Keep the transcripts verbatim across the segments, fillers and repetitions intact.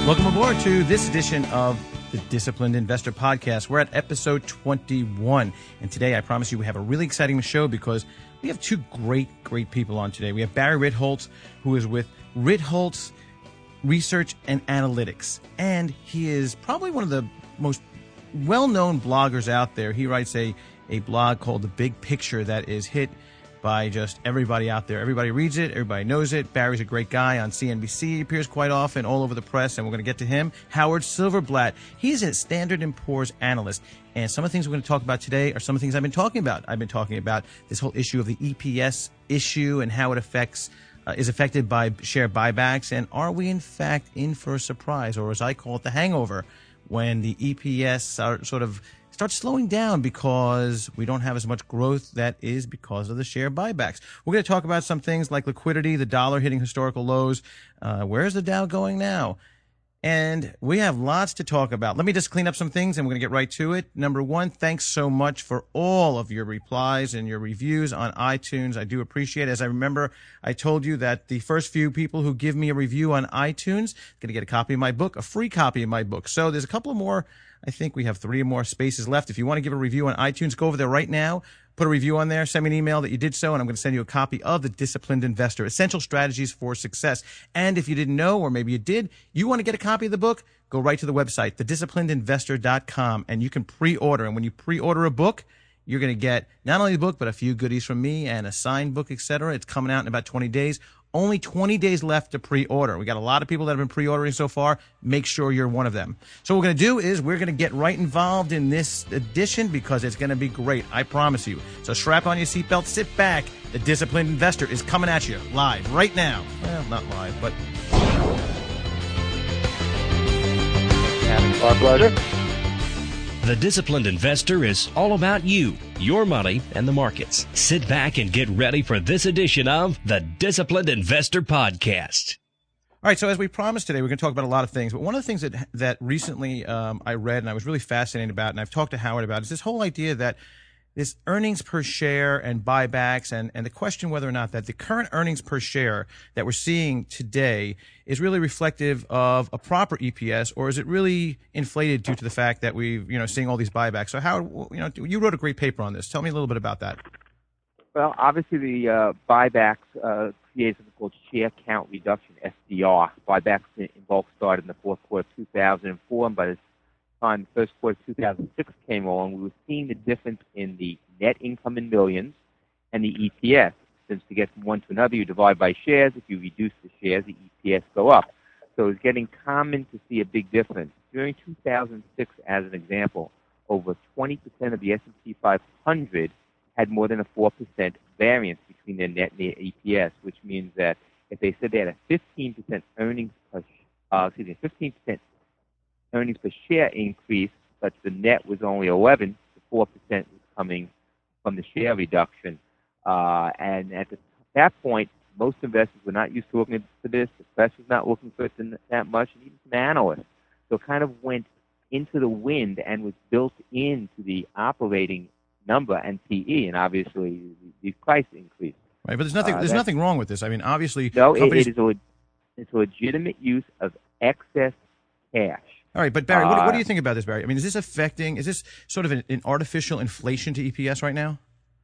Welcome aboard to this edition of the Disciplined Investor Podcast. We're at episode twenty-one, and today I promise you we have a really exciting show because we have two great, great people on today. We have Barry Ritholtz, who is with Ritholtz Research and Analytics, and he is probably one of the most well-known bloggers out there. He writes a, a blog called The Big Picture that is hit by just everybody out there. Everybody reads it. Everybody knows it. Barry's a great guy on C N B C. He appears quite often all over the press, and we're going to get to him. Howard Silverblatt. He's a Standard and Poor's analyst, and some of the things we're going to talk about today are some of the things I've been talking about. I've been talking about this whole issue of the E P S issue and how it affects uh, is affected by share buybacks, and are we in fact in for a surprise, or as I call it, the hangover, when the E P S are sort of start slowing down because we don't have as much growth that is because of the share buybacks. We're going to talk about some things like liquidity, the dollar hitting historical lows. Uh, where's the Dow going now? And we have lots to talk about. Let me just clean up some things and we're going to get right to it. Number one, thanks so much for all of your replies and your reviews on iTunes. I do appreciate it. As I remember, I told you that the first few people who give me a review on iTunes are going to get a copy of my book, a free copy of my book. So there's a couple of more. I think we have three more spaces left. If you want to give a review on iTunes, go over there right now. Put a review on there. Send me an email that you did so, and I'm going to send you a copy of The Disciplined Investor, Essential Strategies for Success. And if you didn't know, or maybe you did, you want to get a copy of the book, go right to the website, the disciplined investor dot com, and you can pre-order. And when you pre-order a book, you're going to get not only the book, but a few goodies from me and a signed book, et cetera. It's coming out in about twenty days. Only twenty days left to pre-order. We got a lot of people that have been pre-ordering so far. Make sure you're one of them. So what we're going to do is we're going to get right involved in this edition because it's going to be great. I promise you. So strap on your seatbelt, sit back. The Disciplined Investor is coming at you live right now. Well, not live, but... Our pleasure. The Disciplined Investor is all about you, your money, and the markets. Sit back and get ready for this edition of the Disciplined Investor Podcast. All right, so as we promised today, we're going to talk about a lot of things. But one of the things that that recently um, I read and I was really fascinated about, and I've talked to Howard about, is this whole idea that this earnings per share and buybacks, and, and the question whether or not that the current earnings per share that we're seeing today is really reflective of a proper E P S, or is it really inflated due to the fact that we've, you know, seeing all these buybacks? So Howard, you know, you wrote a great paper on this. Tell me a little bit about that. Well, obviously the uh, buybacks uh, created something called share count reduction, S D R. Buybacks in bulk started in the fourth quarter of two thousand four, and by the time the first quarter of two thousand six came along, we were seeing the difference in the net income in millions and the E P S. Since to get from one to another, you divide by shares. If you reduce the shares, the E P S go up. So it's getting common to see a big difference. During two thousand six, as an example, over twenty percent of the S and P five hundred had more than a four percent variance between their net and their E P S, which means that if they said they had a fifteen percent earnings per, uh, excuse me, fifteen percent earnings per share increase, but the net was only eleven, the four percent was coming from the share reduction. Uh, and at the, that point, most investors were not used to looking for this. The press was not looking for it that much, and even some analysts. So it kind of went into the wind and was built into the operating number and P E, and obviously the price increase. Right, but there's nothing uh, there's nothing wrong with this. I mean, obviously, no, companies... it, it is a it's a legitimate use of excess cash. All right, but Barry, what, uh, what do you think about this, Barry? I mean, is this affecting? Is this sort of an, an artificial inflation to E P S right now?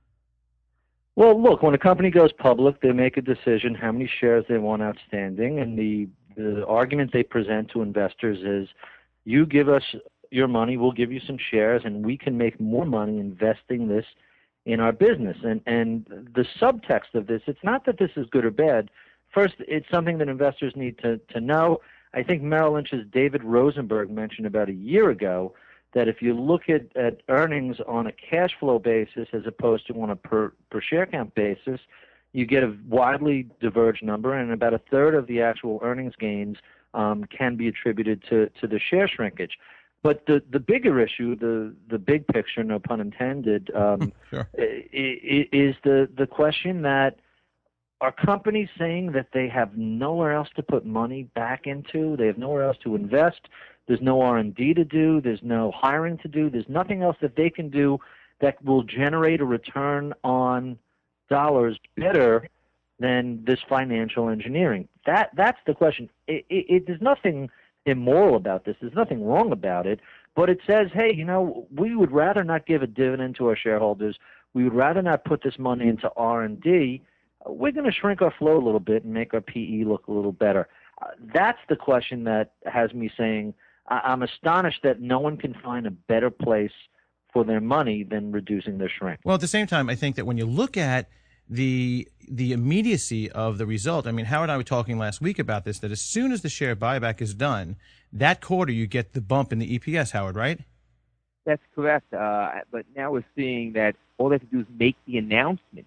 Well, look, when a company goes public, they make a decision how many shares they want outstanding, and the, the argument they present to investors is, you give us your money, we'll give you some shares, and we can make more money investing this in our business. And, and the subtext of this, it's not that this is good or bad. First, it's something that investors need to, to know. I think Merrill Lynch's David Rosenberg mentioned about a year ago that if you look at, at earnings on a cash flow basis as opposed to on a per, per share count basis, you get a widely diverged number, and about a third of the actual earnings gains um, can be attributed to, to the share shrinkage. But the, the bigger issue, the, the big picture, no pun intended, um, sure. is the, the question that are companies saying that they have nowhere else to put money back into, they have nowhere else to invest, there's no R and D to do, there's no hiring to do, there's nothing else that they can do that will generate a return on dollars better than this financial engineering? That That's the question. It, it, it, there's nothing immoral about this. There's nothing wrong about it, but it says, hey, you know, we would rather not give a dividend to our shareholders. We would rather not put this money into R and D. We're going to shrink our flow a little bit and make our P E look a little better. Uh, that's the question that has me saying I- I'm astonished that no one can find a better place for their money than reducing their shrink. Well, at the same time, I think that when you look at the the immediacy of the result, I mean, Howard and I were talking last week about this, that as soon as the share buyback is done, that quarter you get the bump in the E P S, Howard, right? That's correct. Uh, but now we're seeing that all they have to do is make the announcement,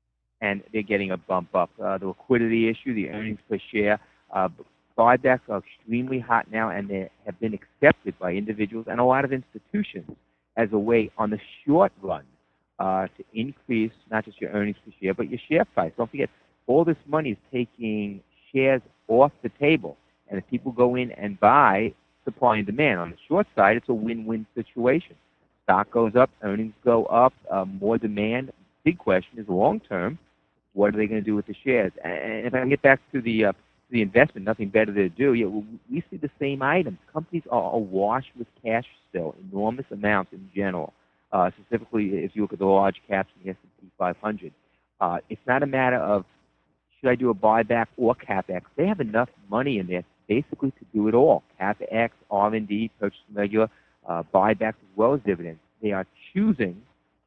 and they're getting a bump up. Uh, the liquidity issue, the earnings per share, uh, buybacks are extremely hot now, and they have been accepted by individuals and a lot of institutions as a way on the short run uh, to increase not just your earnings per share, but your share price. Don't forget, all this money is taking shares off the table. And if people go in and buy, supply and demand. On the short side, it's a win-win situation. Stock goes up, earnings go up, uh, more demand. Big question is long-term, what are they going to do with the shares? And if I can get back to the uh, the investment, nothing better to do. Yeah, we see the same items. Companies are awash with cash still, enormous amounts in general. Uh, specifically, if you look at the large caps in the S and P five hundred, uh, it's not a matter of should I do a buyback or CapEx. They have enough money in there basically to do it all. CapEx, R and D, purchase regular, uh, buybacks as well as dividends. They are choosing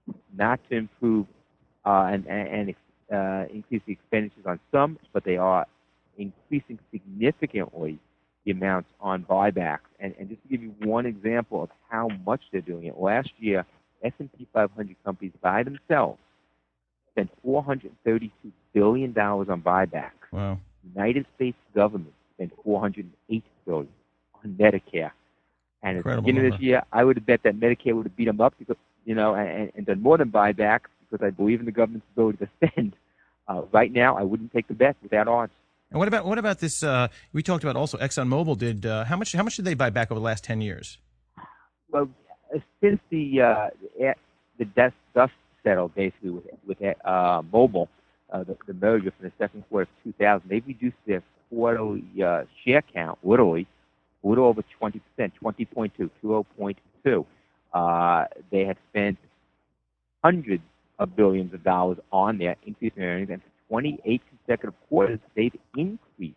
not to improve uh, and, and uh, increase the expenditures on some, but they are increasing significantly the amounts on buybacks. And, and just to give you one example of how much they're doing it, last year, S and P five hundred companies by themselves spent four hundred thirty-two billion dollars on buybacks. Wow. United States government spent four hundred eight billion dollars on Medicare. And at the Incredible beginning of number. this year, I would have bet that Medicare would have beat them up because, you know, and, and done more than buybacks because I believe in the government's ability to spend. Uh, right now, I wouldn't take the bet without odds. And what about what about this? Uh, we talked about also ExxonMobil did uh, how much? How much did they buy back over the last ten years? Well, since the uh, the dust, dust settled basically with with uh, Mobil, uh, the, the merger from the second quarter of two thousand, they reduced their quarterly uh, share count literally a little over twenty percent, twenty point two, twenty point two. Uh, they had spent hundreds of billions of dollars on their increase in earnings, and for twenty-eight consecutive quarters, they've increased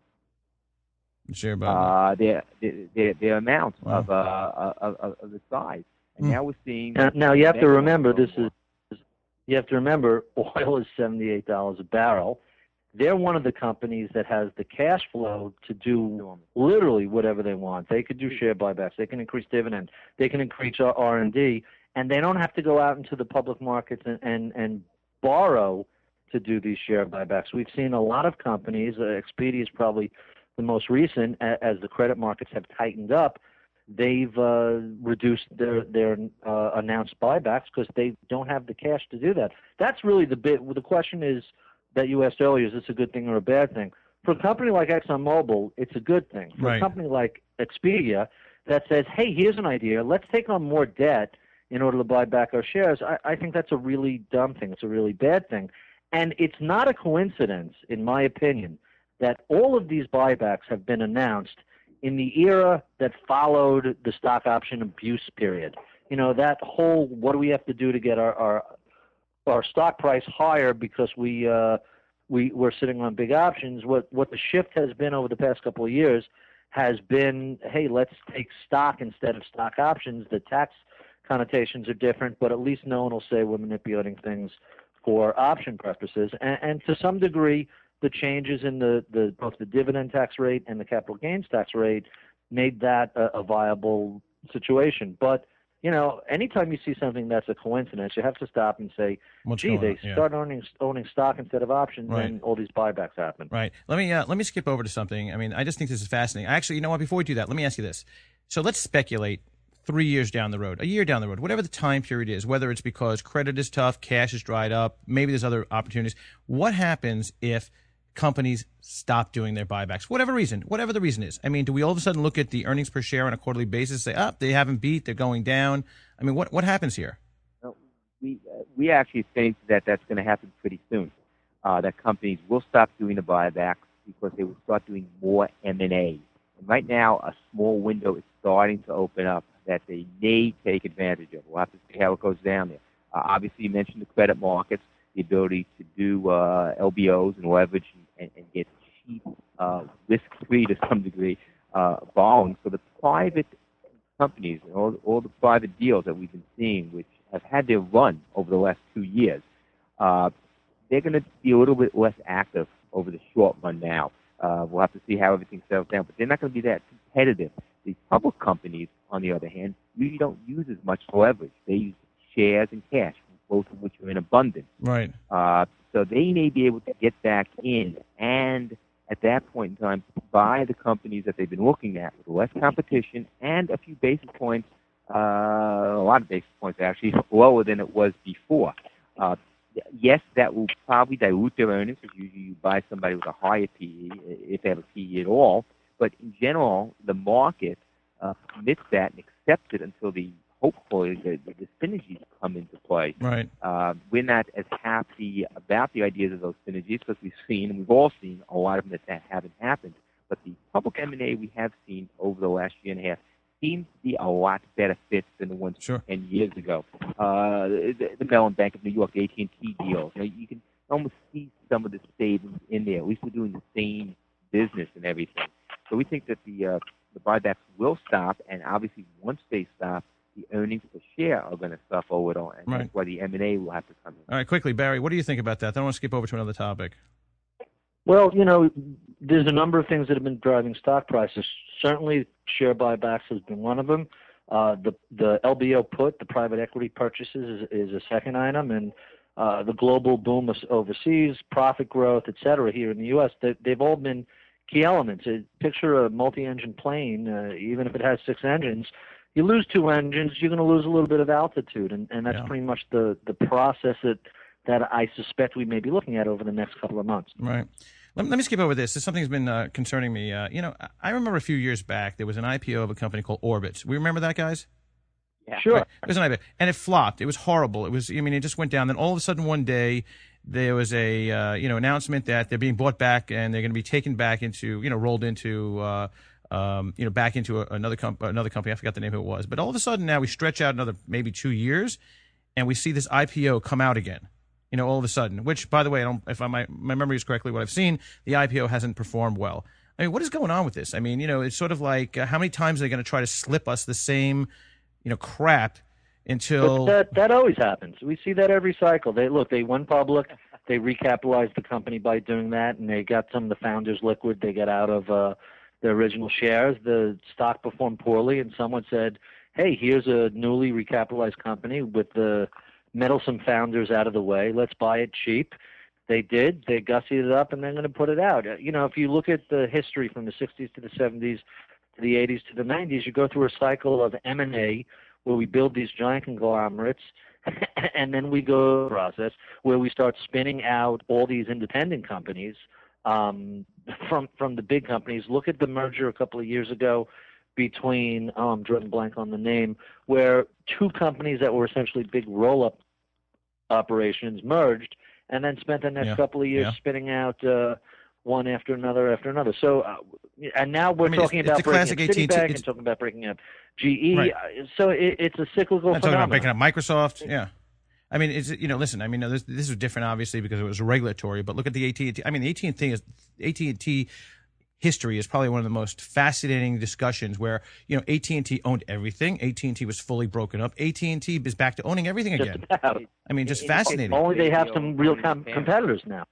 Share buyback. uh, their, their their amount Wow. of, uh, of of of the size. And Mm. now we're seeing. Now, now you have to mega remember ones this go is you have to remember oil is seventy-eight dollars a barrel. They're one of the companies that has the cash flow to do enormous. literally whatever they want. They could do share buybacks. They can increase dividend. They can increase R and D, and they don't have to go out into the public markets and, and, and borrow to do these share buybacks. We've seen a lot of companies. Uh, Expedia is probably the most recent, a- as the credit markets have tightened up. They've uh, reduced their their uh, announced buybacks because they don't have the cash to do that. That's really the bit. Well, the question is that you asked earlier: is this a good thing or a bad thing? For a company like ExxonMobil, it's a good thing. For Right. a company like Expedia, that says, "Hey, here's an idea. Let's take on more debt in order to buy back our shares." I, I think that's a really dumb thing. It's a really bad thing, and it's not a coincidence, in my opinion, that all of these buybacks have been announced in the era that followed the stock option abuse period. You know, that whole what do we have to do to get our our, our stock price higher because we uh, we we're sitting on big options. What what the shift has been over the past couple of years has been, hey, let's take stock instead of stock options. The tax connotations are different, but at least no one will say we're manipulating things for option purposes. And, and to some degree, the changes in the, the both the dividend tax rate and the capital gains tax rate made that a, a viable situation. But, you know, anytime you see something that's a coincidence, you have to stop and say, What's gee, going they on? Yeah. start owning owning stock instead of options, Right. and all these buybacks happen. Right. Let me uh, let me skip over to something. I mean, I just think this is fascinating. Actually, you know what? Before we do that, let me ask you this. So let's speculate three years down the road, a year down the road, whatever the time period is, whether it's because credit is tough, cash is dried up, maybe there's other opportunities. What happens if companies stop doing their buybacks, whatever reason, whatever the reason is? I mean, do we all of a sudden look at the earnings per share on a quarterly basis, say, ah, they haven't beat, they're going down? I mean, what what happens here? No, we uh, we actually think that that's going to happen pretty soon. Uh, that companies will stop doing the buybacks because they will start doing more M and A. And right now, a small window is starting to open up that they may take advantage of. We'll have to see how it goes down there. Uh, obviously, you mentioned the credit markets, the ability to do uh, L B Os and leverage and, and get cheap, uh, risk-free to some degree, uh, borrowing. So the private companies and all, all the private deals that we've been seeing, which have had their run over the last two years, uh, they're going to be a little bit less active over the short run now. Uh, we'll have to see how everything settles down, but they're not going to be that competitive. The public companies, on the other hand, usually don't use as much leverage. They use shares and cash, both of which are in abundance. Right. Uh, so they may be able to get back in and, at that point in time, buy the companies that they've been looking at with less competition and a few basis points, uh, a lot of basis points actually, lower than it was before. Uh, yes, that will probably dilute their earnings, because usually you buy somebody with a higher P E, if they have a P E at all. But in general, the market uh, permits that and accepts it until the hopefully the, the synergies come into play. Right. Uh, we're not as happy about the ideas of those synergies because we've seen, and we've all seen, a lot of them that haven't happened. But the public M and A we have seen over the last year and a half seems to be a lot better fits than the ones Sure. ten years ago. Uh, the, the Mellon Bank of New York, the A T and T deals, you know, you can almost see some of the savings in there. At least we're doing the same business and everything. So we think that the uh, the buybacks will stop, and obviously once they stop, the earnings per share are going to suffer a little, and Right. that's why the M and A will have to come in. All right, quickly, Barry, what do you think about that? Then I want to skip over to another topic. Well, you know, there's a number of things that have been driving stock prices. Certainly, share buybacks has been one of them. Uh, the the L B O put, the private equity purchases, is, is a second item, and uh, the global boom of overseas, profit growth, et cetera, here in the U S, they, they've all been key elements. Uh, Picture a multi-engine plane, uh, even if it has six engines. You lose two engines, you're going to lose a little bit of altitude, and, and that's Yeah. pretty much the, the process that, that I suspect we may be looking at over the next couple of months. Right. Let, let me skip over this. This something's been uh, concerning me. Uh, you know, I remember a few years back there was an I P O of a company called Orbitz. We remember that, guys? Yeah. Sure. Right. It was an I P O, and it flopped. It was horrible. It was. I mean, it just went down. Then all of a sudden, one day, there was a uh, you know announcement that they're being bought back and they're going to be taken back into you know rolled into. Uh, Um, you know, back into a, another comp- another company. I forgot the name who it was. But all of a sudden now we stretch out another maybe two years, and we see this I P O come out again. You know, all of a sudden. Which, by the way, I don't, if I, my my memory is correctly, what I've seen, the I P O hasn't performed well. I mean, what is going on with this? I mean, you know, it's sort of like uh, how many times are they going to try to slip us the same, you know, crap until But that that always happens. We see that every cycle. They look, they went public, they recapitalized the company by doing that, and they got some of the founders liquid. They got out of uh, their original shares. The stock performed poorly, and someone said, "Hey, here's a newly recapitalized company with the meddlesome founders out of the way. Let's buy it cheap." They did. They gussied it up, and they're going to put it out. You know, if you look at the history from the sixties to the seventies to the eighties to the nineties, you go through a cycle of M and A where we build these giant conglomerates, and then we go through a process where we start spinning out all these independent companies um, from from the big companies. Look at the merger a couple of years ago between, oh, I'm drawing a blank on the name, where two companies that were essentially big roll-up operations merged and then spent the next Yeah. couple of years Yeah. spinning out uh, one after another after another. So, uh, and now we're I mean, talking it's- it's about the breaking classic up A T and T Citibank it's- and talking about breaking up G E. Right. Uh, So it, it's a cyclical I'm talking about phenomenon. breaking up Microsoft. Yeah. I mean, it's, you know, listen, I mean, this, this is different, obviously, because it was regulatory, but look at the A T and T. I mean, the A T and T is, A T and T history is probably one of the most fascinating discussions where, you know, A T and T owned everything. A T and T was fully broken up. A T and T is back to owning everything Just again. about. I mean, just It- it- fascinating. Only they have They some own real one com- family. competitors now.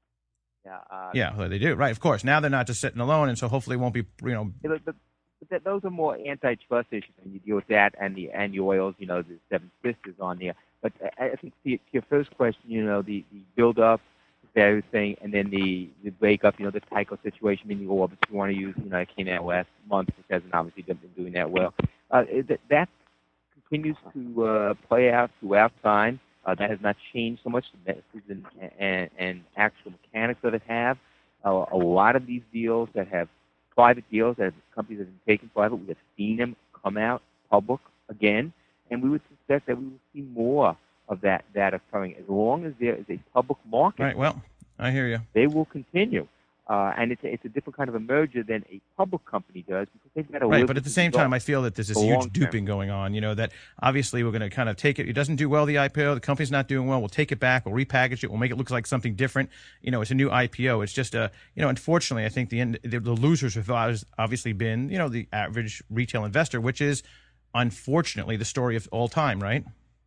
Yeah, uh, Yeah, well, they do. Right, of course. Now they're not just sitting alone, and so hopefully it won't be, you know, Yeah, but, but, but that, those are more antitrust issues, and you deal with that and the and the oils, you know, the Seven Sisters on there. But I, I think to, to your first question, you know, the, the build up, everything, and then the the breakup, you know, the Tyco situation, meaning the Orbitz you want to use, you know, it came out last month, which hasn't obviously been doing that well. Uh, it, that continues to uh, play out throughout time. Uh, that has not changed so much. The methods and, and, and actual mechanics of it have. Uh, a lot of these deals that have private deals, that have companies that have been taken private, we have seen them come out public again, and we would suspect that we will see more of that, that occurring. As long as there is a public market, right, well, I hear you. they will continue. Uh, and it's a, it's a different kind of a merger than a public company does because they've got to right. But at the same time, I feel that there's this huge long-term. duping going on. You know that obviously we're going to kind of take it. It doesn't do well the I P O. The company's not doing well. We'll take it back. We'll repackage it. We'll make it look like something different. You know, it's a new I P O. It's just a you know. Unfortunately, I think the end, the, the losers have obviously been you know the average retail investor, which is unfortunately the story of all time, right?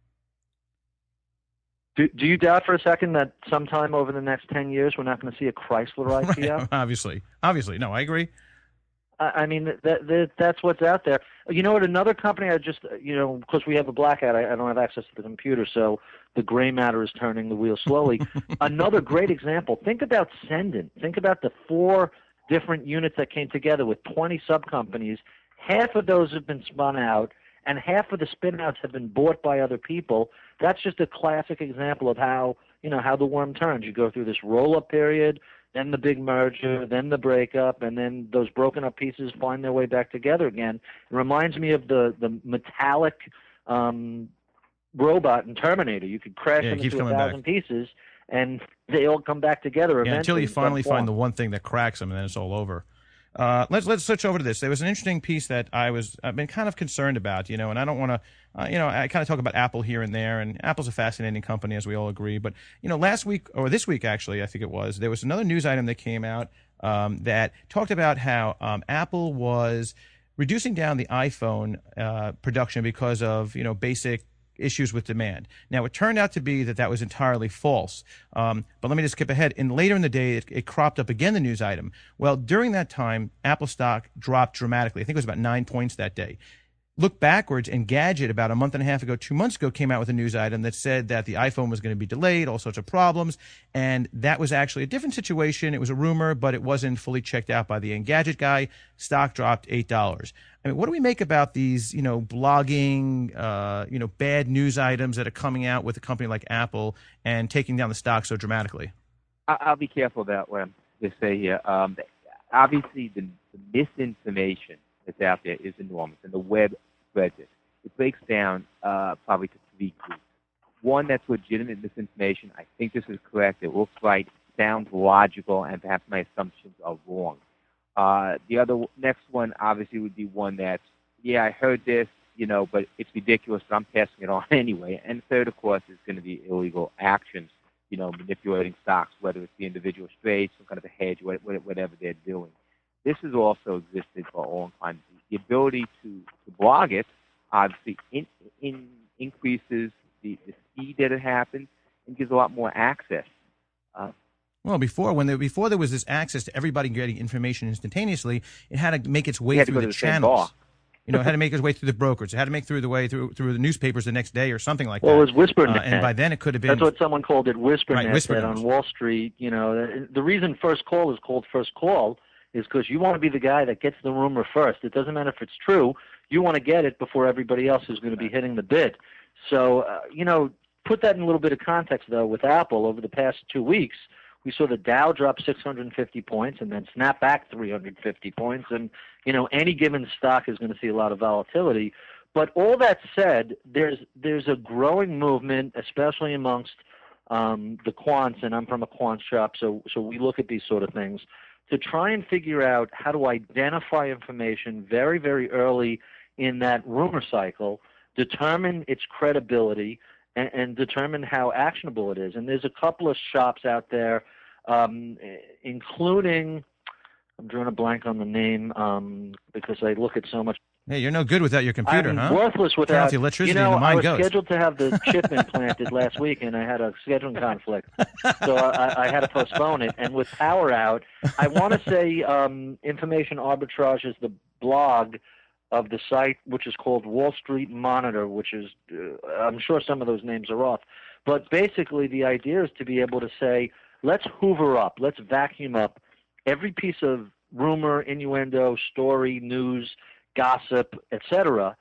Do, do you doubt for a second that sometime over the next ten years we're not going to see a Chrysler I P O? Right, obviously. Obviously. No, I agree. I, I mean, that, that that's what's out there. You know what? Another company I just, you know, because we have a blackout, I, I don't have access to the computer, so the gray matter is turning the wheel slowly. Another great example. Think about Cendant. Think about the four different units that came together with twenty sub-companies. Half of those have been spun out, and half of the spin-outs have been bought by other people. That's just a classic example of how, you know, how the worm turns. You go through this roll-up period, then the big merger, then the breakup, and then those broken-up pieces find their way back together again. It reminds me of the, the metallic um, robot in Terminator. You could crash yeah, them into a thousand back. pieces, and they all come back together eventually. Yeah, until you finally find the one thing that cracks them, and then it's all over. Uh, let's let's switch over to this. There was an interesting piece that I was I've been kind of concerned about, you know, and I don't want to, uh, you know, I kind of talk about Apple here and there, and Apple's a fascinating company, as we all agree. But you know, last week or this week actually, I think it was, there was another news item that came out um, that talked about how um, Apple was reducing down the iPhone uh, production because of you know basic issues with demand. Now, it turned out to be that that was entirely false. Um, but let me just skip ahead. And later in the day, it, it cropped up again, the news item. Well, during that time, Apple stock dropped dramatically. I think it was about nine points that day. Look backwards, and Gadget, about a month and a half ago, two months ago, came out with a news item that said that the iPhone was going to be delayed, all sorts of problems, and that was actually a different situation. It was a rumor, but it wasn't fully checked out by the Engadget guy. Stock dropped eight dollars. I mean, what do we make about these, you know, blogging, uh, you know, bad news items that are coming out with a company like Apple and taking down the stock so dramatically? I'll be careful about what I'm going to say here. Um, obviously, the, the misinformation that's out there is enormous, and the web spreads it. It breaks down uh, probably to three groups. One, that's legitimate misinformation. I think this is correct. It looks right, sounds logical, and perhaps my assumptions are wrong. Uh, the other next one, obviously, would be one that's, yeah, I heard this, you know, but it's ridiculous, but I'm passing it on anyway. And third, of course, is going to be illegal actions, you know, manipulating stocks, whether it's the individual trade, some kind of a hedge, whatever they're doing. This has also existed for a long time. The ability to, to blog it obviously in, in increases the, the speed that it happens and gives a lot more access. Uh, well, before when there, before there was this access to everybody getting information instantaneously, it had to make its way through the, the channels. You know, it had to make its way through the brokers. It had to make through the way through through the newspapers the next day or something like well, that. Well, it was WhisperNet. Uh, and by then it could have been. That's what someone called it, WhisperNet. Right, WhisperNet. That on Wall Street, you know, the reason First Call is called First Call is because you want to be the guy that gets the rumor first. It doesn't matter if it's true. You want to get it before everybody else is going to be hitting the bid. So, uh, you know, put that in a little bit of context, though, with Apple. Over the past two weeks, we saw the Dow drop six hundred fifty points and then snap back three hundred fifty points. And, you know, any given stock is going to see a lot of volatility. But all that said, there's there's a growing movement, especially amongst um, the quants, and I'm from a quant shop, so so we look at these sort of things, to try and figure out how to identify information very, very early in that rumor cycle, determine its credibility, and, and determine how actionable it is. And there's a couple of shops out there, um, including, I'm drawing a blank on the name um, because I look at so much. Hey, you're no good without your computer, I'm huh? worthless without the electricity. You know, the mind I was goes. scheduled to have the chip implanted last week, and I had a scheduling conflict, so I, I had to postpone it. And with power out, I want to say um, Information Arbitrage is the blog of the site, which is called Wall Street Monitor, which is, uh, I'm sure some of those names are off. But basically, the idea is to be able to say, let's hoover up, let's vacuum up every piece of rumor, innuendo, story, news, gossip, et cetera,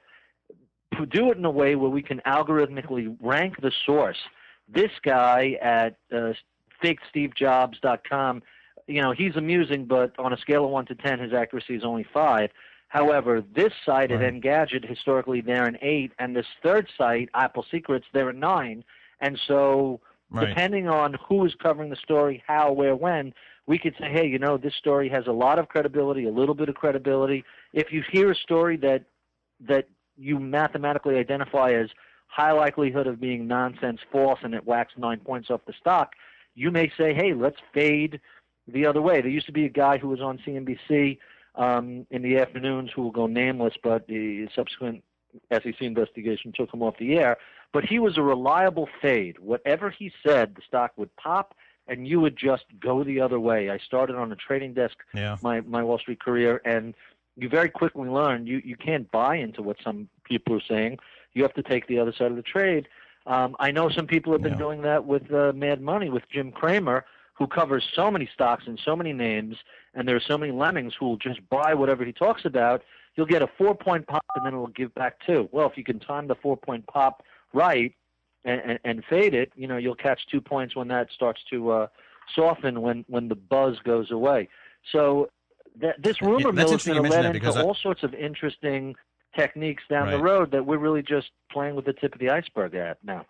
do it in a way where we can algorithmically rank the source. This guy at uh, fake steve jobs dot com, you know, he's amusing, but on a scale of one to ten, his accuracy is only five. However, this site right. at Engadget, historically, they're an eight, and this third site, Apple Secrets, they're a nine. And so, right. depending on who is covering the story, how, where, when, we could say, hey, you know, this story has a lot of credibility, a little bit of credibility. If you hear a story that that you mathematically identify as high likelihood of being nonsense, false, and it whacks nine points off the stock, you may say, hey, let's fade the other way. There used to be a guy who was on C N B C um, in the afternoons who will go nameless, but the subsequent S E C investigation took him off the air. But he was a reliable fade. Whatever he said, the stock would pop, and you would just go the other way. I started on a trading desk yeah. my, my Wall Street career, and you very quickly learn you, you can't buy into what some people are saying. You have to take the other side of the trade. Um, I know some people have been yeah. doing that with uh, Mad Money, with Jim Cramer, who covers so many stocks and so many names, and there are so many lemmings who will just buy whatever he talks about. You'll get a four-point pop, and then it'll give back two. Well, if you can time the four-point pop right and, and, and fade it, you know, you'll catch two points when that starts to uh, soften, when, when the buzz goes away. So th- this rumor yeah, mill is going to lead into I... all sorts of interesting techniques down right. the road that we're really just playing with the tip of the iceberg at now.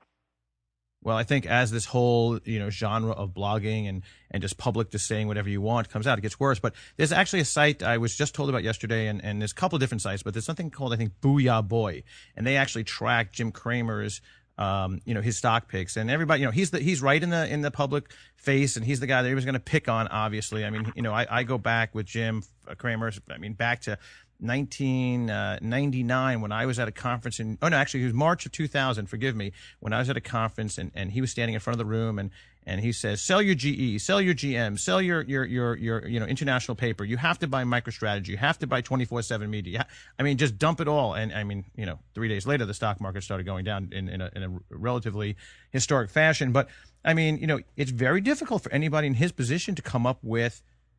Well, I think as this whole, you know, genre of blogging and, and just public just saying whatever you want comes out, it gets worse. But there's actually a site I was just told about yesterday, and, and there's a couple of different sites, but there's something called, I think, Booyah Boy. And they actually track Jim Cramer's, um, you know, his stock picks. And everybody, you know, he's the, he's right in the, in the public face, and he's the guy that he was going to pick on, obviously. I mean, you know, I, I go back with Jim Cramer, I mean, back to nineteen ninety-nine when I was at a conference in, oh no, actually it was March of two thousand, forgive me, when I was at a conference and, and he was standing in front of the room and, and he says, sell your G E, sell your G M, sell your, your, your, your, you know, international paper. You have to buy MicroStrategy. You have to buy twenty-four seven Media. I mean, just dump it all. And I mean, you know, three days later, the stock market started going down in, in, a, in a relatively historic fashion. But I mean, you know, it's very difficult for anybody in his position to come up with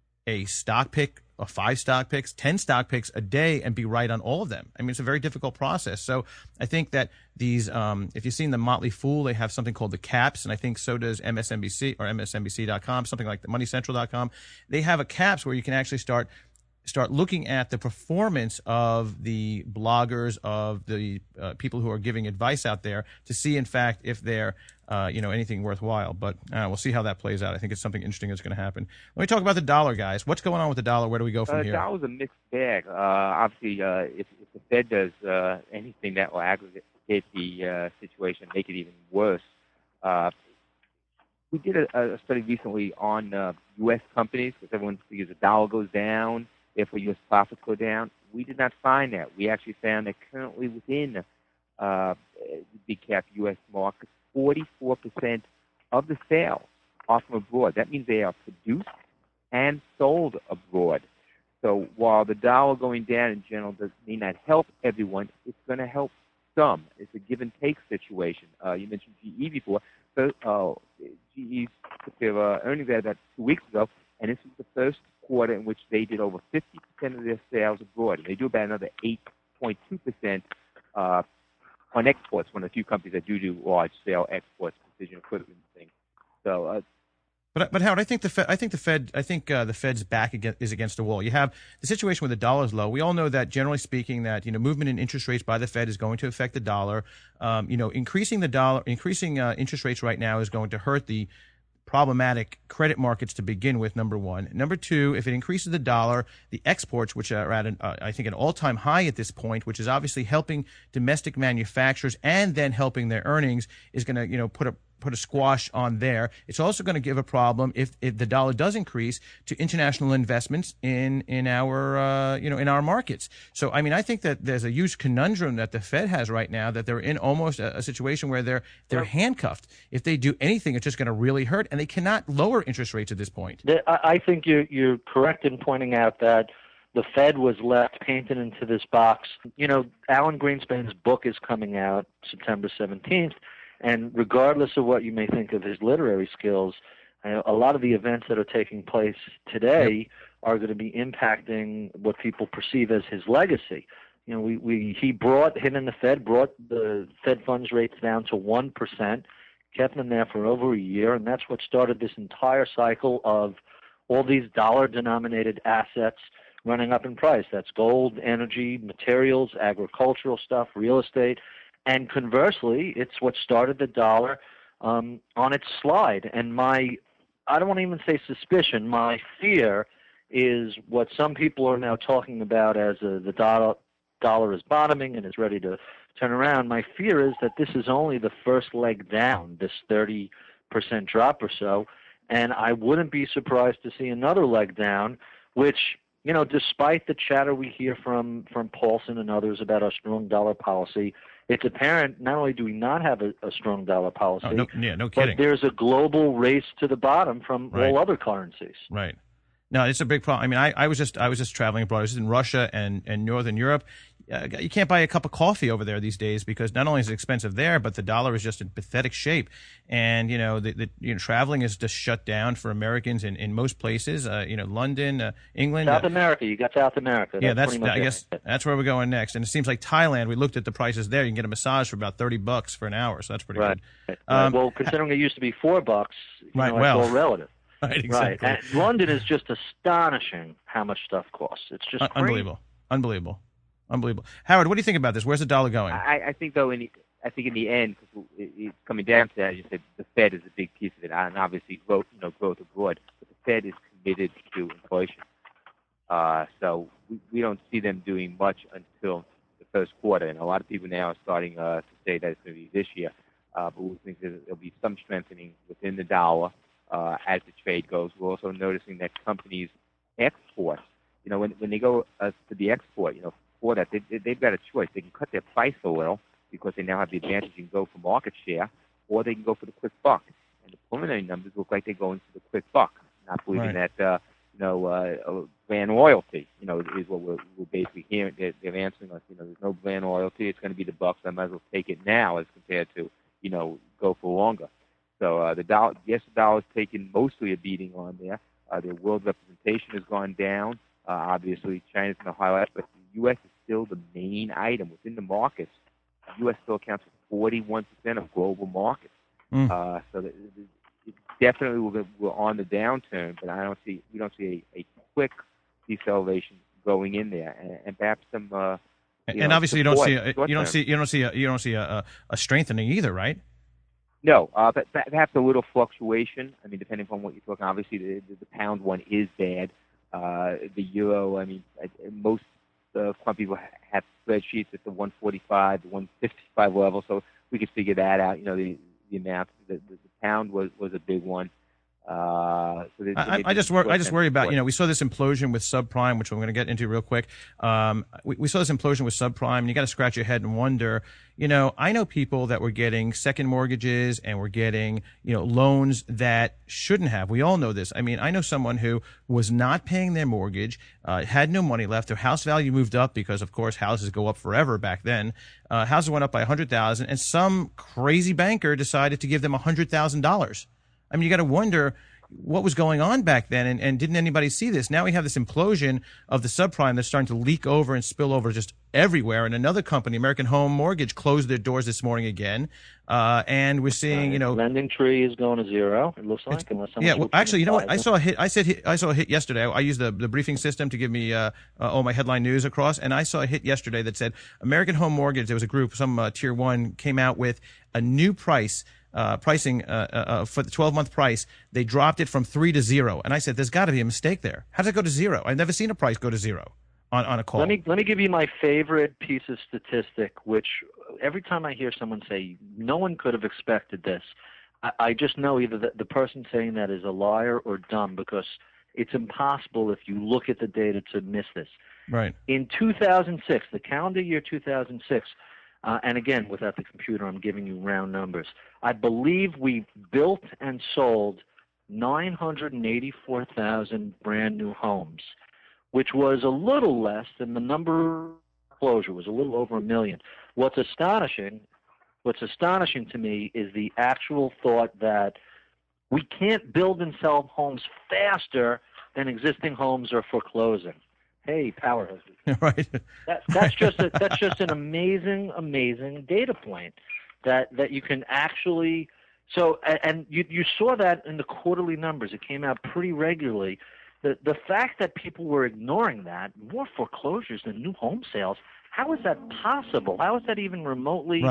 a stock pick, or five stock picks, ten stock picks a day and be right on all of them. I mean, it's a very difficult process. So I think that these, um, if you've seen the Motley Fool, they have something called the caps, and I think so does M S N B C or M S N B C dot com, something like the money central dot com. They have a caps where you can actually start start looking at the performance of the bloggers, of the uh, people who are giving advice out there to see, in fact, if they're, uh, you know, anything worthwhile. But uh, we'll see how that plays out. I think it's something interesting that's going to happen. Let me talk about the dollar, guys. What's going on with the dollar? Where do we go from uh, here? The dollar's a mixed bag. Uh, obviously, uh, if, if the Fed does uh, anything that will aggravate the uh, situation, make it even worse. Uh, we did a, a study recently on uh, U S companies, because everyone figures the dollar goes down, therefore U S profits go down. We did not find that. We actually found that currently within uh, the big cap U S market, forty-four percent of the sales are from abroad. That means they are produced and sold abroad. So while the dollar going down in general does may not help everyone, it's going to help some. It's a give and take situation. Uh, you mentioned G E before. So uh, G E took their uh, earnings out about two weeks ago, and this was the first quarter in which they did over fifty percent of their sales abroad. And they do about another eight point two percent uh, on exports, one of the few companies that do do large scale exports, precision equipment things. So, uh, but but Howard, I think the Fed, I think the Fed, I think uh, the Fed's back against, is against the wall. You have the situation where the dollar is low. We all know that, generally speaking, that you know movement in interest rates by the Fed is going to affect the dollar. Um, you know, increasing the dollar, increasing uh, interest rates right now is going to hurt the problematic credit markets to begin with, number one. Number two, if it increases the dollar, the exports, which are at, an, uh, I think, an all-time high at this point, which is obviously helping domestic manufacturers and then helping their earnings, is going to, you know, put a put a squash on there. It's also going to give a problem if, if the dollar does increase to international investments in in our uh, you know in our markets. So I mean, I think that there's a huge conundrum that the Fed has right now, that they're in almost a, a situation where they're they're handcuffed. If they do anything, it's just going to really hurt, and they cannot lower interest rates at this point. I think you're you're correct in pointing out that the Fed was left painted into this box. You know, Alan Greenspan's book is coming out September seventeenth. And regardless of what you may think of his literary skills, uh, a lot of the events that are taking place today yep. are going to be impacting what people perceive as his legacy. You know, we, we he brought, him and the Fed brought the Fed funds rates down to one percent, kept them there for over a year, and that's what started this entire cycle of all these dollar-denominated assets running up in price. That's gold, energy, materials, agricultural stuff, real estate. And conversely, it's what started the dollar um, on its slide. And my I don't want to even say suspicion. My fear is what some people are now talking about as a, the dollar, dollar is bottoming and is ready to turn around. My fear is that this is only the first leg down, this thirty percent drop or so, and I wouldn't be surprised to see another leg down, which, you know, despite the chatter we hear from, from Paulson and others about our strong dollar policy, it's apparent not only do we not have a, a strong dollar policy, Oh, no, yeah, no but kidding. there's a global race to the bottom from Right. all other currencies. Right. No, it's a big problem. I mean, I, I was just I was just traveling abroad. I was in Russia and, and Northern Europe. Uh, you can't buy a cup of coffee over there these days because not only is it expensive there, but the dollar is just in pathetic shape. And you know, the, the you know traveling is just shut down for Americans in, in most places. Uh, you know, London, uh, England, South uh, America, you got South America. yeah, that's that's pretty much I guess it. that's where we're going next. And it seems like Thailand. We looked at the prices there. You can get a massage for about thirty bucks for an hour, so that's pretty Right. good. Right. Um, well, considering it used to be four bucks, you Right, know, well. it's all relative. Right, exactly. Right. And London is just astonishing how much stuff costs. It's just Un- crazy. unbelievable, unbelievable, unbelievable. Howard, what do you think about this? Where's the dollar going? I, I think though, in the, I think in the end, because it, it's coming down to that, as you said, the Fed is a big piece of it, and obviously growth, you know, growth abroad. But the Fed is committed to inflation, uh, so we, we don't see them doing much until the first quarter. And a lot of people now are starting uh, to say that it's going to be this year. Uh, but we think that there'll be some strengthening within the dollar uh, as the trade goes. We're also noticing that companies export. You know, when when they go uh, to the export, you know, for that, they, they, they've got a choice. They can cut their price a little because they now have the advantage and go for market share, or they can go for the quick buck. And the preliminary numbers look like they're going for the quick buck, not believing Right. that, uh, you know, uh, brand loyalty, you know, is what we're, we're basically hearing. They're, they're answering us, you know, there's no brand loyalty. It's going to be the bucks. I might as well take it now as compared to, you know, go for longer. So uh, the dollar, yes, the dollar's taken mostly a beating on there. Uh, their world representation has gone down. Uh, obviously, China's going to highlight, but the U S is still the main item within the markets. The U S still accounts for forty-one percent of global markets. Mm. Uh, so the, the, it definitely we're, we're on the downturn, but I don't see we don't see a, a quick deceleration going in there, and, and perhaps some. Uh, And, you and know, obviously, you don't support see a, you don't short-term. see you don't see a, you don't see a, a, a strengthening either, right? No, uh, but but perhaps a little fluctuation. I mean, depending upon what you're talking. Obviously, the, the, the pound one is bad. Uh, the euro, I mean, I, most uh, quant people ha- have spreadsheets at the one forty-five, the one fifty-five level, so we could figure that out. You know, the the amount. The, the, the pound was was a big one. Uh, so there- there I, may I be just some worry. I just short-term worry about support. you know we saw this implosion with subprime, which we're going to get into real quick. Um, we, we saw this implosion with subprime, and you got to scratch your head and wonder. You know, I know people that were getting second mortgages and were getting you know loans that shouldn't have. We all know this. I mean, I know someone who was not paying their mortgage, uh, had no money left. Their house value moved up because, of course, houses go up forever back then. Uh, houses went up by a hundred thousand, and some crazy banker decided to give them a hundred thousand dollars. I mean, you got to wonder what was going on back then, and, and didn't anybody see this? Now we have this implosion of the subprime that's starting to leak over and spill over just everywhere. And another company, American Home Mortgage, closed their doors this morning again. Uh, and we're seeing, you know, Lending Tree is going to zero. It looks like, unless someone yeah. Well, swoops in actually, you know what? and I buys saw a hit. I said hit, I saw a hit yesterday. I used the the briefing system to give me uh, uh, all my headline news across, and I saw a hit yesterday that said American Home Mortgage. There was a group, some uh, tier one, came out with a new price. Uh, pricing uh, uh, for the twelve-month price, they dropped it from three to zero, and I said, "There's got to be a mistake there. How does it go to zero? I've never seen a price go to zero on, on a call." Let me let me give you my favorite piece of statistic, which every time I hear someone say no one could have expected this, I, I just know either the, the person saying that is a liar or dumb, because it's impossible if you look at the data to miss this. Right. In two thousand six, the calendar year two thousand six, uh, and again, without the computer, I'm giving you round numbers. I believe we built and sold nine hundred eighty-four thousand brand new homes, which was a little less than the number closure, was a little over a million. What's astonishing, what's astonishing to me is the actual thought that we can't build and sell homes faster than existing homes are foreclosing. Hey, power houses. Right. That, that's just a, that's just an amazing, amazing data point that that you can actually. So, and you you saw that in the quarterly numbers. It came out pretty regularly. The the fact that people were ignoring that, more foreclosures than new home sales. How is that possible? How is that even remotely Right.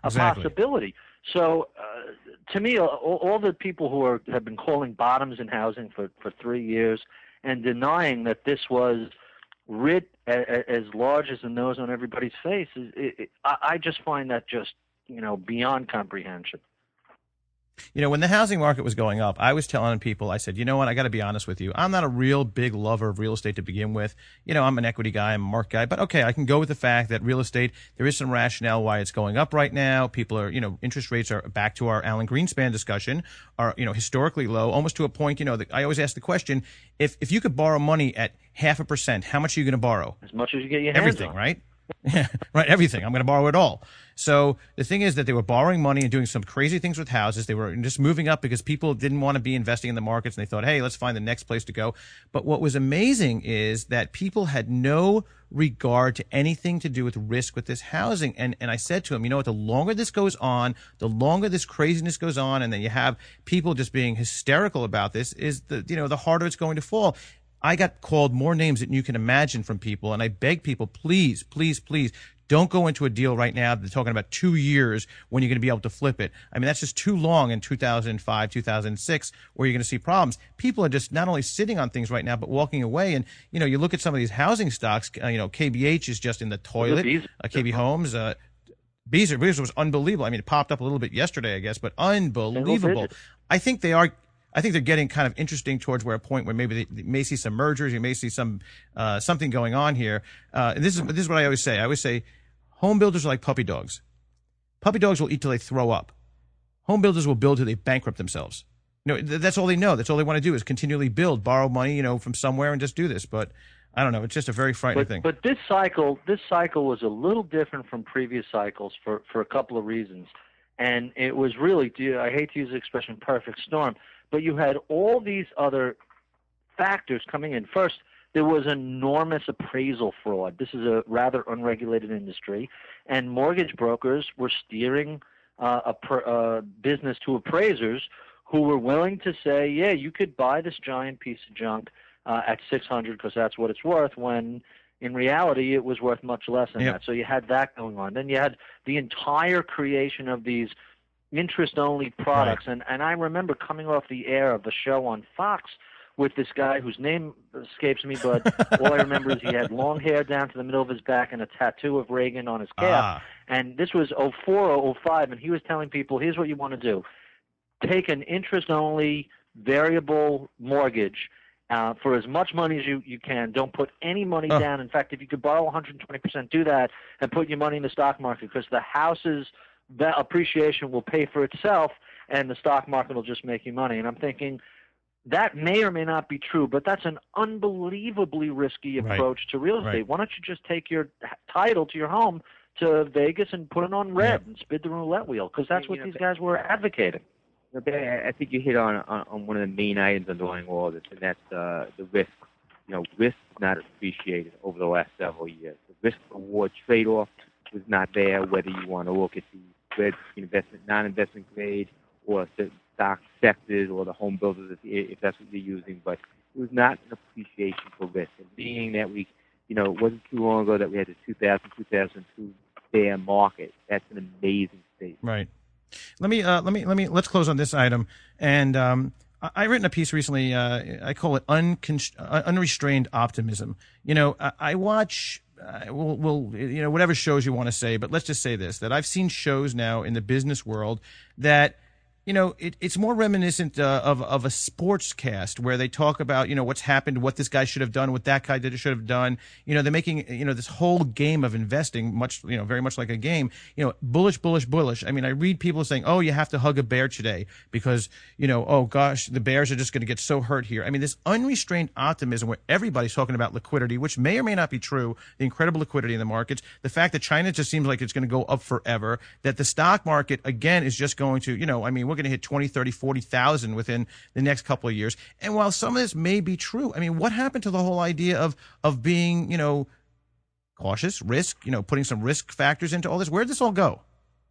a Exactly. possibility. So, uh, to me, all, all the people who are have been calling bottoms in housing for, for three years and denying that this was writ a, a, as large as the nose on everybody's face, is, it, it, I, I just find that just, you know, beyond comprehension. You know, when the housing market was going up, I was telling people, I said, you know what, I got to be honest with you. I'm not a real big lover of real estate to begin with. You know, I'm an equity guy, I'm a market guy, but okay, I can go with the fact that real estate, there is some rationale why it's going up right now. People are, you know, interest rates are back to our Alan Greenspan discussion, are, you know, historically low, almost to a point, you know, that I always ask the question, if, if you could borrow money at half a percent, how much are you going to borrow? As much as you get your hands Everything, on. right? Yeah, right, everything. I'm going to borrow it all. So the thing is that they were borrowing money and doing some crazy things with houses. They were just moving up because people didn't want to be investing in the markets, and they thought, hey, let's find the next place to go. But what was amazing is that people had no regard to anything to do with risk with this housing. And and I said to him, you know what, the longer this goes on, the longer this craziness goes on, and then you have people just being hysterical about this, is the, you know, the harder it's going to fall. I got called more names than you can imagine from people, and I beg people, please, please, please, don't go into a deal right now. They're talking about two years when you're going to be able to flip it. I mean, that's just too long in two thousand five, two thousand six, where you're going to see problems. People are just not only sitting on things right now, but walking away. And, you know, you look at some of these housing stocks, uh, you know, K B H is just in the toilet, uh, K B Homes, uh, Beazer, Beazer was unbelievable. I mean, it popped up a little bit yesterday, I guess, but unbelievable. I think they are... I think they're getting kind of interesting towards where a point where maybe they, they may see some mergers, you may see some uh, something going on here. Uh, and this is this is what I always say. I always say, home builders are like puppy dogs. Puppy dogs will eat till they throw up. Home builders will build till they bankrupt themselves. You know, th- that's all they know. That's all they want to do is continually build, borrow money, you know, from somewhere and just do this. But I don't know. It's just a very frightening but, thing. But this cycle, this cycle was a little different from previous cycles for for a couple of reasons, and it was really, I hate to use the expression perfect storm. But you had all these other factors coming in. First, there was enormous appraisal fraud. This is a rather unregulated industry, and mortgage brokers were steering uh, a pr- uh, business to appraisers who were willing to say, yeah, you could buy this giant piece of junk uh, at six hundred because that's what it's worth, when in reality it was worth much less than Yep. that. So you had that going on. Then you had the entire creation of these interest-only products. Right. And, and I remember coming off the air of the show on Fox with this guy whose name escapes me, but all I remember is he had long hair down to the middle of his back and a tattoo of Reagan on his calf. Ah. And this was oh four or oh five, and he was telling people, here's what you want to do. Take an interest-only variable mortgage uh, for as much money as you, you can. Don't put any money Oh. down. In fact, if you could borrow one hundred twenty percent, do that and put your money in the stock market, because the houses – that appreciation will pay for itself, and the stock market will just make you money. And I'm thinking that may or may not be true, but that's an unbelievably risky Right. approach to real estate. Right. Why don't you just take your title to your home to Vegas and put it on red Yeah. and spin the roulette wheel? Because that's Yeah, what you know, these guys were advocating. You know, Barry, I I think you hit on, on on one of the main items underlying all this, and that's uh, the risk. You know, risk is not appreciated over the last several years. The risk-reward trade-off was not there, whether you want to look at the spread between investment, non-investment grade, or the stock sectors, or the home builders, if, if that's what you're using. But it was not an appreciation for risk. And being that we, you know, it wasn't too long ago that we had the two thousand, two thousand two bear market. That's an amazing statement. Right. Let me uh, let me let me let's close on this item. And um, I, I written a piece recently. Uh, I call it uncon- uh, unrestrained optimism. You know, I, I watch. Uh, we'll, we'll, you know, whatever shows you want to say, but let's just say this: that I've seen shows now in the business world that, you know, it, it's more reminiscent uh, of of a sports cast where they talk about, you know, what's happened, what this guy should have done, what that guy did should have done. You know, they're making, you know, this whole game of investing much, you know, very much like a game. You know, bullish, bullish, bullish. I mean, I read people saying, "Oh, you have to hug a bear today because, you know, oh gosh, the bears are just going to get so hurt here." I mean, this unrestrained optimism where everybody's talking about liquidity, which may or may not be true. The incredible liquidity in the markets, the fact that China just seems like it's going to go up forever, that the stock market again is just going to, you know, I mean, we're going to hit twenty, thirty, forty thousand within the next couple of years. And while some of this may be true, I mean, what happened to the whole idea of of being, you know, cautious, risk, you know, putting some risk factors into all this? Where did this all go?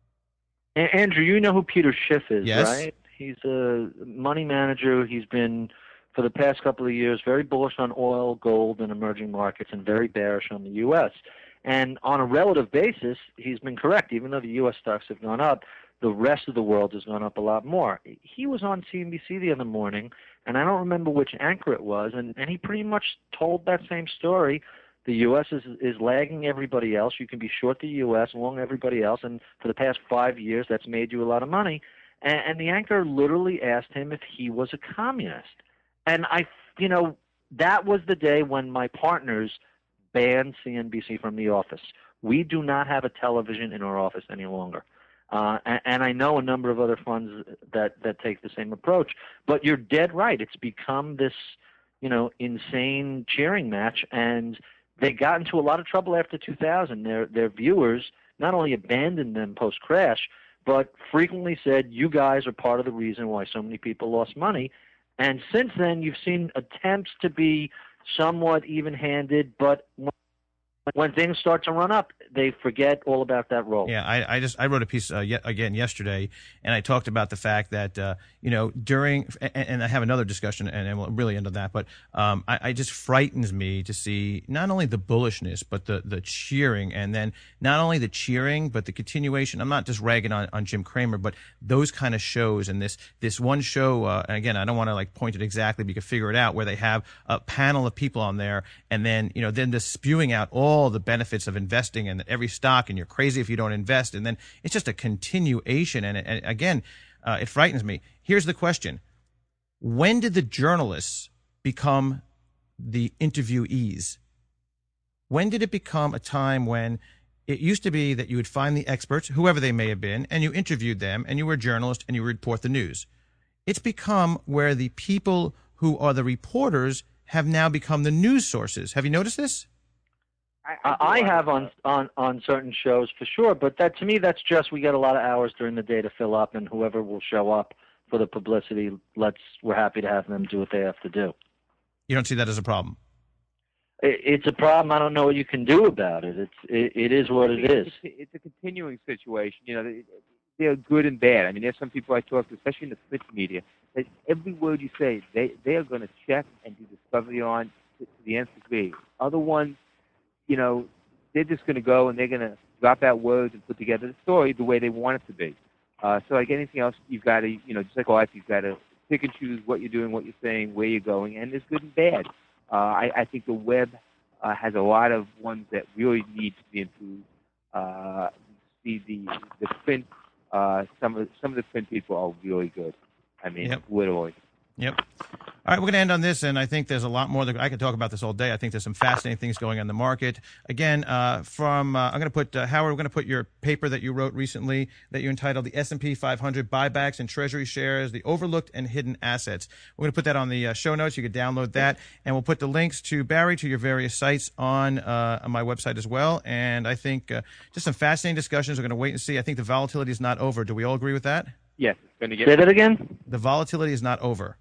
A- Andrew, you know who Peter Schiff is, Yes. right? He's a money manager. He's been, for the past couple of years, very bullish on oil, gold, and emerging markets, and very bearish on the U S. And on a relative basis, he's been correct. Even though the U S stocks have gone up, the rest of the world has gone up a lot more. He was on C N B C the other morning, and I don't remember which anchor it was, and, and he pretty much told that same story. The U S is is lagging everybody else. You can be short the U S, long everybody else, and for the past five years, that's made you a lot of money. And, and the anchor literally asked him if he was a communist. And I, you know, that was the day when my partners banned C N B C from the office. We do not have a television in our office any longer. Uh, and, and I know a number of other funds that, that take the same approach. But you're dead right. It's become this, you know, insane cheering match, and they got into a lot of trouble after two thousand. Their their viewers not only abandoned them post-crash, but frequently said, you guys are part of the reason why so many people lost money. And since then, you've seen attempts to be somewhat even-handed, but when things start to run up, they forget all about that role. Yeah, I, I just I wrote a piece uh, yet again yesterday, and I talked about the fact that uh, you know during and, and I have another discussion, and, and we'll really end on that. But um, I, I just frightens me to see not only the bullishness, but the the cheering, and then not only the cheering, but the continuation. I'm not just ragging on, on Jim Cramer, but those kind of shows, and this this one show. Uh, and again, I don't want to like point it exactly, but you can figure it out, where they have a panel of people on there, and then you know then the spewing out all all the benefits of investing in every stock, and you're crazy if you don't invest. And then it's just a continuation. And, and again, uh, it frightens me. Here's the question. When did the journalists become the interviewees? When did it become a time when it used to be that you would find the experts, whoever they may have been, and you interviewed them, and you were a journalist, and you report the news? It's become where the people who are the reporters have now become the news sources. Have you noticed this? I, I, I have on, on, on certain shows for sure, but that to me, that's just we get a lot of hours during the day to fill up, and whoever will show up for the publicity, let's we're happy to have them do what they have to do. You don't see that as a problem? It, it's a problem. I don't know what you can do about it. It's it, it is what it is. It's, it's a continuing situation. You know, they're good and bad. I mean, there's some people I talk to, especially in the print media, that every word you say, they they are going to check and do discovery on to, to the nth degree. Other ones, you know, they're just going to go and they're going to drop out words and put together the story the way they want it to be. Uh, so like anything else, you've got to, you know, just like life, you've got to pick and choose what you're doing, what you're saying, where you're going, and there's good and bad. Uh, I, I think the web uh, has a lot of ones that really need to be improved. Uh, see the the print, uh, some of some of the print people are really good. I mean, yep. literally. Yep. All right, we're going to end on this, and I think there's a lot more that I could talk about this all day. I think there's some fascinating things going on in the market. Again, uh, from uh, I'm going to put uh, Howard. We're going to put your paper that you wrote recently that you entitled "The S and P five hundred Buybacks and Treasury Shares: The Overlooked and Hidden Assets." We're going to put that on the uh, show notes. You can download that, and we'll put the links to Barry to your various sites on, uh, on my website as well. And I think uh, just some fascinating discussions. We're going to wait and see. I think the volatility is not over. Do we all agree with that? Yes. It's going to get. Say that again. The volatility is not over.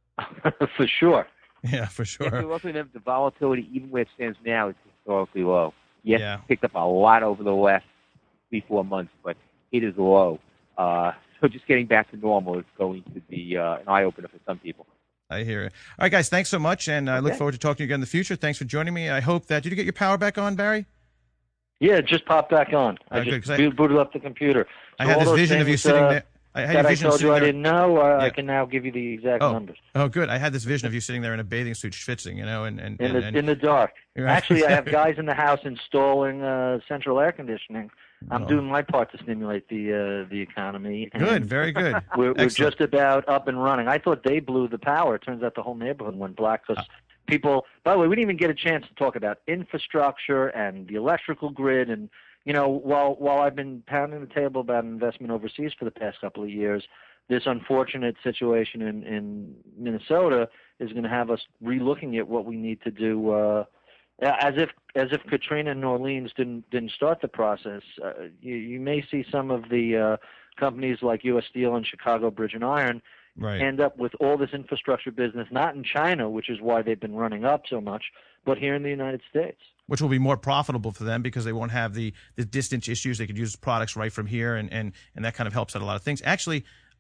For sure. Yeah, for sure. Yeah, also remember the volatility, even where it stands now, is historically low. Yes, yeah. It's picked up a lot over the last three, four months, but it is low. Uh, so just getting back to normal is going to be uh, an eye-opener for some people. I hear it. All right, guys, thanks so much, and I okay. look forward to talking to you again in the future. Thanks for joining me. I hope that – did you get your power back on, Barry? Yeah, it just popped back on. I right, just good, booted up the computer. So I had this vision things, of you sitting uh, there. I had that I vision told you I there. didn't know, uh, yeah. I can now give you the exact oh. numbers. Oh, good. I had this vision of you sitting there in a bathing suit schwitzing, you know, and, and, in, and, the, and in the dark. Right. Actually, I have guys in the house installing uh, central air conditioning. I'm oh. doing my part to stimulate the uh, the economy. Good, very good. We're, we're just about up and running. I thought they blew the power. It turns out the whole neighborhood went black because uh. people. By the way, we didn't even get a chance to talk about infrastructure and the electrical grid. And you know, while while I've been pounding the table about investment overseas for the past couple of years, this unfortunate situation in, in Minnesota is going to have us relooking at what we need to do, uh, as if as if Katrina and New Orleans didn't didn't start the process. Uh, you, you may see some of the uh, companies like U S Steel and Chicago Bridge and Iron right. end up with all this infrastructure business, not in China, which is why they've been running up so much, but here in the United States. Which will be more profitable for them because they won't have the, the distance issues. They could use products right from here, and, and, and that kind of helps out a lot of things. Actually,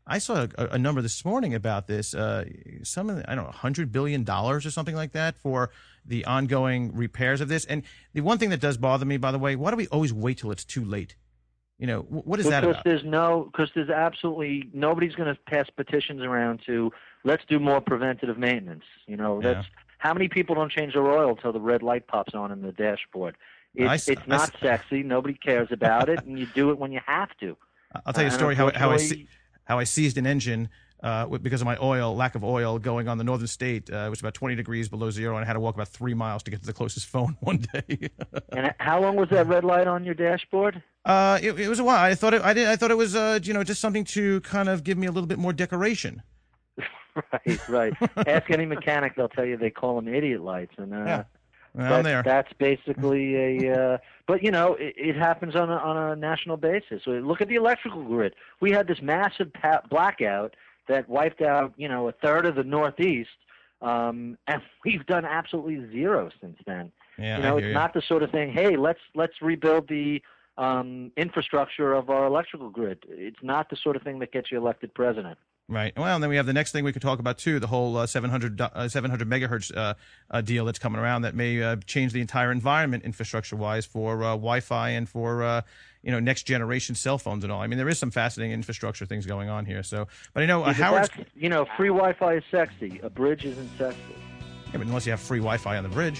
I saw a, a number this morning about this. Uh, some of the, I don't know, one hundred billion dollars or something like that for the ongoing repairs of this. And the one thing that does bother me, by the way, why do we always wait till it's too late? You know, what is because that about? There's no, because there's absolutely nobody's going to pass petitions around to let's do more preventative maintenance. You know, Yeah. that's how many people don't change their oil until the red light pops on in the dashboard. It's, I- it's not I- sexy. Nobody cares about it, and you do it when you have to. I'll tell you a Uh, story how, how I unfortunately- se- how I seized an engine uh, with- because of my oil, lack of oil, going on the northern state. Uh, it was about twenty degrees below zero, and I had to walk about three miles to get to the closest phone one day. And how long was that red light on your dashboard? uh, it, it was a while. I thought it, I did. I thought it was uh, you know just something to kind of give me a little bit more decoration. Right, right. Ask any mechanic; they'll tell you they call them idiot lights, and uh, Yeah. Well, that- I'm there. that's basically a. Uh, but you know, it, it happens on a, on a national basis. So look at the electrical grid. We had this massive pa- blackout that wiped out, you know, a third of the Northeast, um, and we've done absolutely zero since then. Yeah, you know, I it's hear you. not the sort of thing. Hey, let's let's rebuild the um, infrastructure of our electrical grid. It's not the sort of thing that gets you elected president. Right. Well, and then we have the next thing we could talk about too, the whole uh, seven hundred, uh, seven hundred megahertz uh, uh, deal that's coming around that may uh, change the entire environment infrastructure-wise for uh, Wi-Fi and for uh, you know next generation cell phones and all. I mean, there is some fascinating infrastructure things going on here. So, but I know uh, Yeah, but Howard's. that's- you know, free Wi-Fi is sexy. A bridge isn't sexy. Yeah, but unless you have free Wi-Fi on the bridge.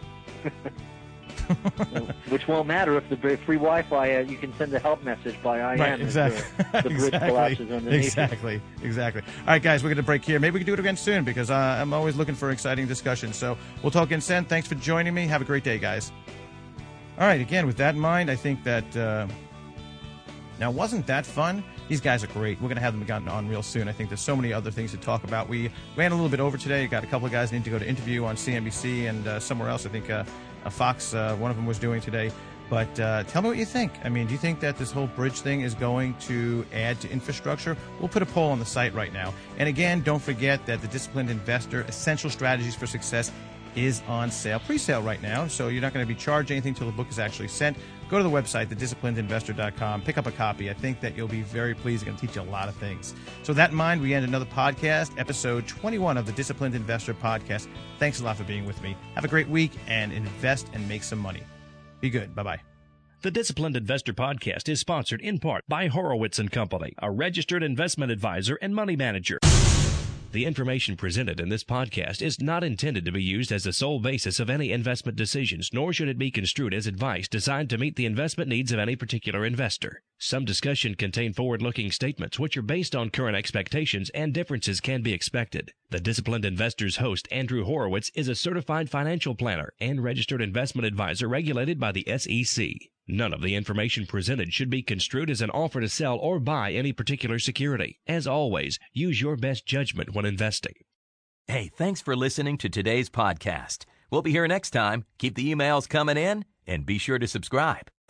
Which won't matter if the bri- free Wi-Fi, uh, you can send a help message by I M Right, if exactly. the, the bridge exactly. collapses underneath it. Exactly. Exactly. All right, guys, we're going to break here. Maybe we can do it again soon because uh, I'm always looking for exciting discussions. So we'll talk again soon. Thanks for joining me. Have a great day, guys. All right, again, with that in mind, I think that uh, now wasn't that fun? These guys are great. We're going to have them gotten on real soon. I think there's so many other things to talk about. We ran a little bit over today. Got a couple of guys need to go to interview on C N B C and uh, somewhere else. I think uh, uh, Fox, uh, one of them was doing today. But uh, tell me what you think. I mean, do you think that this whole bridge thing is going to add to infrastructure? We'll put a poll on the site right now. And again, don't forget that the Disciplined Investor Essential Strategies for Success is on sale, pre-sale right now. So you're not going to be charged anything until the book is actually sent. Go to the website, the disciplined investor dot com. Pick up a copy. I think that you'll be very pleased. It's going to teach you a lot of things. So with that in mind, we end another podcast, episode twenty-one of the Disciplined Investor Podcast. Thanks a lot for being with me. Have a great week and invest and make some money. Be good. Bye-bye. The Disciplined Investor Podcast is sponsored in part by Horowitz and Company, a registered investment advisor and money manager. The information presented in this podcast is not intended to be used as the sole basis of any investment decisions, nor should it be construed as advice designed to meet the investment needs of any particular investor. Some discussion contain forward-looking statements which are based on current expectations, and differences can be expected. The Disciplined Investor's host, Andrew Horowitz, is a certified financial planner and registered investment advisor regulated by the S E C. None of the information presented should be construed as an offer to sell or buy any particular security. As always, use your best judgment when investing. Hey, thanks for listening to today's podcast. We'll be here next time. Keep the emails coming in and be sure to subscribe.